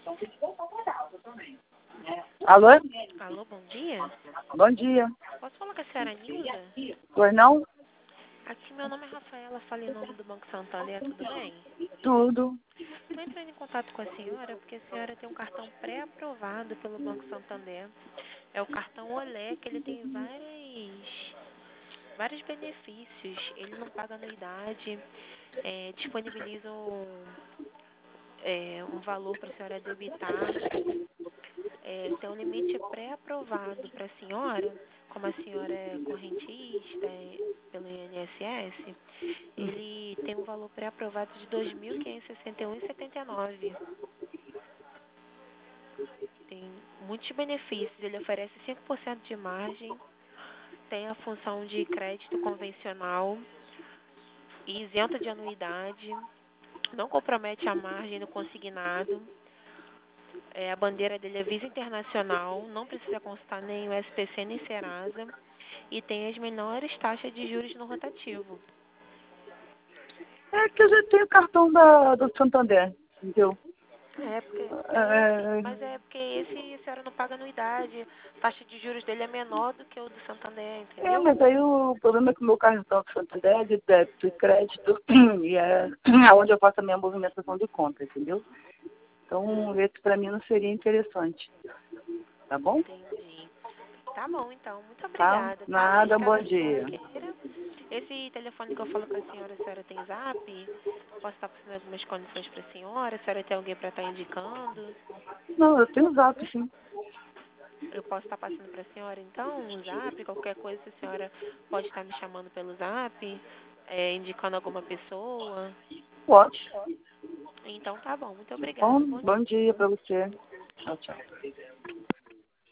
Alô? Alô, bom dia. Bom dia. Posso falar com a senhora Nilda? Pois não? Aqui, meu nome é Rafaela, falei em nome do Banco Santander, tudo bem? Tudo. Estou entrando em contato com a senhora porque a senhora tem um cartão pré-aprovado pelo Banco Santander. É o cartão Olé, que ele tem vários benefícios. Ele não paga anuidade, disponibiliza um valor para a senhora debitar. Tem um limite pré-aprovado para a senhora, como a senhora é correntista pelo INSS, ele tem um valor pré-aprovado de R$ 2.561,79. Tem muitos benefícios, ele oferece 5% de margem, tem a função de crédito convencional e isenta de anuidade, não compromete a margem no consignado. A bandeira dele é Visa Internacional, não precisa constar nem o SPC nem Serasa e tem as menores taxas de juros no rotativo. É que eu já tenho o cartão do Santander, entendeu? Mas é porque esse a senhora não paga anuidade, a taxa de juros dele é menor do que o do Santander, entendeu? Mas aí o problema é que o meu cartão do Santander é de débito e crédito e é onde eu faço a minha movimentação de conta, entendeu? Então, esse para mim não seria interessante. Tá bom? Entendi. Tá bom, então. Muito Tá? obrigada, tá? Nada, Caso bom a senhora dia. queira. Esse telefone que eu falo com a senhora tem zap? Posso estar passando algumas condições para a senhora? A senhora tem alguém para estar indicando? Não, eu tenho zap, sim. Eu posso estar passando para a senhora, então, um zap? Qualquer coisa, a senhora pode estar me chamando pelo zap, indicando alguma pessoa. Pode. Então, tá bom. Muito Bom, obrigada. Bom bom dia dia. para você. Tchau, tchau.